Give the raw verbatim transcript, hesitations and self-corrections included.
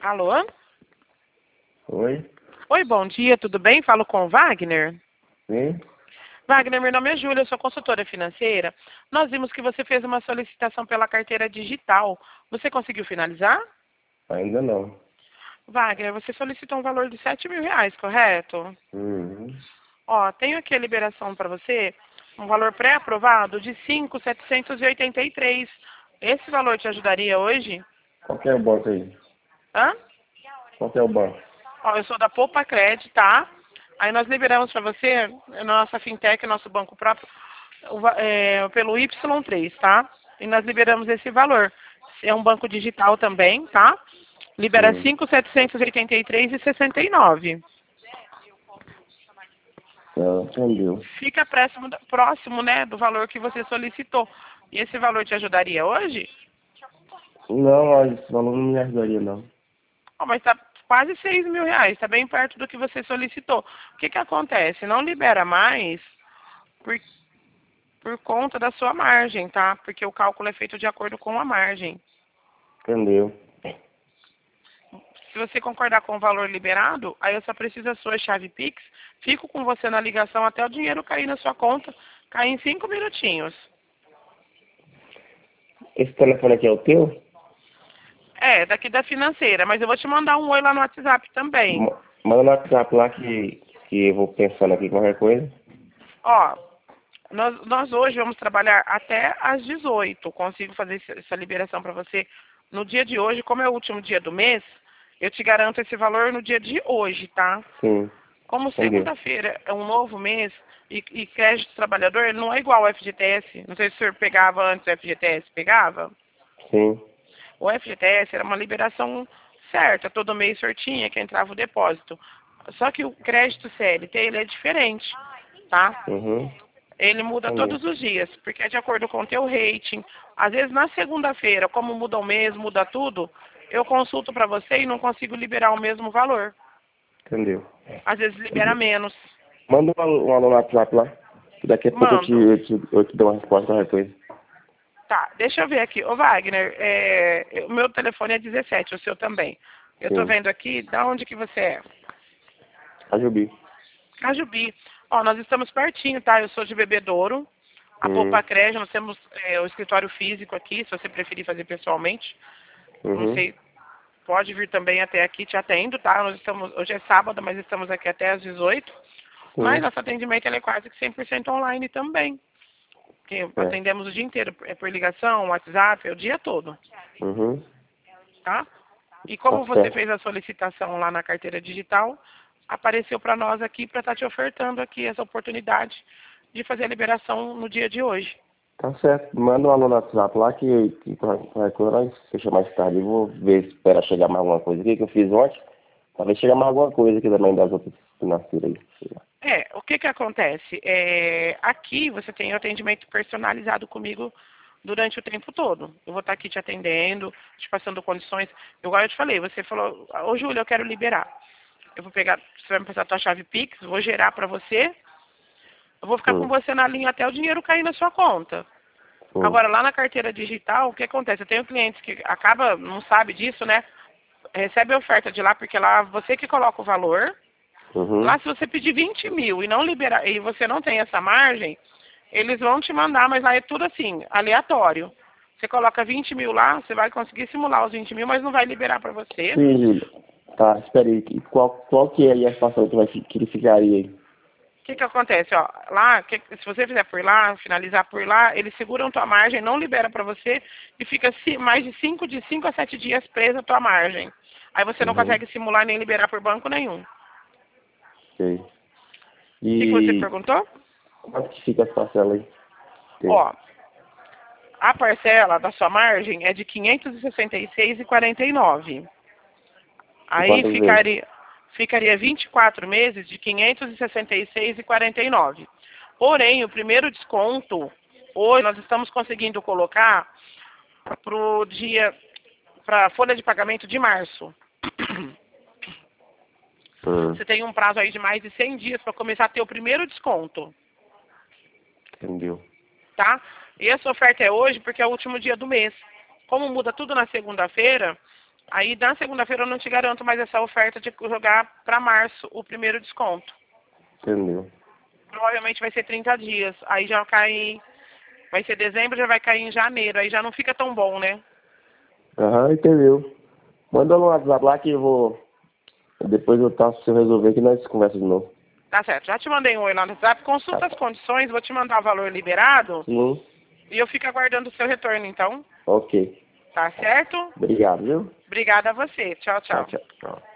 Alô? Oi? Oi, bom dia, tudo bem? Falo com o Wagner. Sim? Wagner, meu nome é Júlia, eu sou consultora financeira. Nós vimos que você fez uma solicitação pela carteira digital. Você conseguiu finalizar? Ainda não. Wagner, você solicitou um valor de sete mil reais, correto? Uhum. Ó, tenho aqui a liberação para você, um valor pré-aprovado de cinco mil setecentos e oitenta e três. Esse valor te ajudaria hoje? Qual que é o banco aí? Hã? Qual que é o banco? Ó, eu sou da Poupa Cred, tá? Aí nós liberamos para você, na nossa fintech, nosso banco próprio, o va- é, pelo Y três, tá? E nós liberamos esse valor. É um banco digital também, tá? Libera Sim. cinco mil setecentos e oitenta e três reais e sessenta e nove. Não, entendeu. Fica próximo, da- próximo, né, do valor que você solicitou. E esse valor te ajudaria hoje? Não, olha, esse valor não me ajudaria, não. Ó, mas tá quase seis mil reais, tá bem perto do que você solicitou. O que que acontece? Não libera mais por, por conta da sua margem, tá? Porque o cálculo é feito de acordo com a margem. Entendeu? Se você concordar com o valor liberado, aí eu só preciso da sua chave Pix, fico com você na ligação até o dinheiro cair na sua conta, cair em cinco minutinhos. Esse telefone aqui é o teu? É, daqui da financeira, mas eu vou te mandar um oi lá no WhatsApp também. Ma- Manda no WhatsApp lá que, que eu vou pensando aqui qualquer coisa. Ó, nós, nós hoje vamos trabalhar até às dezoito. Consigo fazer esse- essa liberação para você no dia de hoje. Como é o último dia do mês, eu te garanto esse valor no dia de hoje, tá? Sim. Como Entendeu? segunda-feira é um novo mês e, e crédito trabalhador ele não é igual ao F G T S. Não sei se o senhor pegava antes do F G T S. Pegava? Sim. O F G T S era uma liberação certa. Todo mês o senhor tinha que entrava o depósito. Só que o crédito C L T ele é diferente, tá? Uhum. Ele muda Entendeu? todos os dias, porque é de acordo com o teu rating. Às vezes na segunda-feira, como muda o mês, muda tudo, eu consulto para você e não consigo liberar o mesmo valor. Entendeu? Às vezes libera menos. Manda um alu- um aluno no WhatsApp lá. Que daqui a pouco eu te, Mando. eu te, eu te dou uma resposta qualquer coisa. Tá, deixa eu ver aqui. Ô Wagner, é, o meu telefone é dezessete, o seu também. Eu tô Sim. vendo aqui, da onde que você é? Ajubi. Cajubi. Ó, nós estamos pertinho, tá? Eu sou de Bebedouro. A Hum. Poupa Cred, nós temos é, o escritório físico aqui, se você preferir fazer pessoalmente. Não Uhum. sei, pode vir também até aqui, te atendo, tá? Nós estamos, hoje é sábado, mas estamos aqui até às dezoito. Mas Sim. nosso atendimento ele é quase que cem por cento online também. Porque É. atendemos o dia inteiro, é por ligação, WhatsApp, é o dia todo, Uhum. tá? E Tá como você certo. fez a solicitação lá na carteira digital, apareceu para nós aqui para estar te ofertando aqui essa oportunidade de fazer a liberação no dia de hoje. Tá certo. Manda um aluno no WhatsApp lá que, que qualquer coisa nós fecha mais tarde. Eu vou ver se espera chegar mais alguma coisa aqui que eu fiz ontem. Talvez chegar mais alguma coisa aqui também das outras financeiras aí. Sei lá. É, o que que acontece? É, aqui você tem o atendimento personalizado comigo durante o tempo todo. Eu vou estar aqui te atendendo, te passando condições. Igual eu te falei, você falou, ô Júlia, eu quero liberar. Eu vou pegar, você vai me passar a tua chave Pix, vou gerar para você. Eu vou ficar com Hum, você na linha até o dinheiro cair na sua conta. hum. Agora, lá na carteira digital, o que acontece? Eu tenho clientes que acaba, não sabe disso, né? Recebe a oferta de lá, porque lá você que coloca o valor. Uhum. Lá, se você pedir vinte mil e não liberar, e você não tem essa margem, eles vão te mandar, mas lá é tudo assim, aleatório. Você coloca vinte mil lá, você vai conseguir simular os vinte mil, mas não vai liberar para você. Sim, Júlia. Tá, espera aí. E Qual, qual que é aí a situação que, vai, fi- que ele ficaria aí? O que que acontece? Ó, lá, que- se você fizer por lá, finalizar por lá, eles seguram tua margem, não libera para você e fica ci- mais de cinco de cinco a sete dias presa a tua margem. Aí você não Uhum. consegue simular nem liberar por banco nenhum. O Ok. que que você E perguntou? quanto que fica as parcelas aí? Tem. Ó, a parcela da sua margem é de quinhentos e sessenta e seis reais e quarenta e nove centavos. E Aí quantas vezes? ficaria, ficaria vinte e quatro meses de quinhentos e sessenta e seis reais e quarenta e nove centavos. Porém, o primeiro desconto, hoje nós estamos conseguindo colocar para o dia, para a folha de pagamento de março. Hum, Você tem um prazo aí de mais de cem dias para começar a ter o primeiro desconto, entendeu? tá? E essa oferta é hoje porque é o último dia do mês. Como muda tudo na segunda-feira, Aí na segunda-feira eu não te garanto mais essa oferta de jogar para março o primeiro desconto. Entendeu? Provavelmente vai ser trinta dias. Aí já cai. Vai ser dezembro, já vai cair em janeiro. Aí já não fica tão bom, né? Aham, entendeu. Manda no WhatsApp lá que eu vou. Depois eu taço se eu resolver que nós conversa de novo. Tá certo. Já te mandei um oi lá no WhatsApp. Consulta as condições, vou te mandar o valor liberado. Sim. E eu fico aguardando o seu retorno, então. Ok. Tá certo? Obrigado, viu? Obrigada a você. Tchau, Tchau, tchau. tchau. Tchau.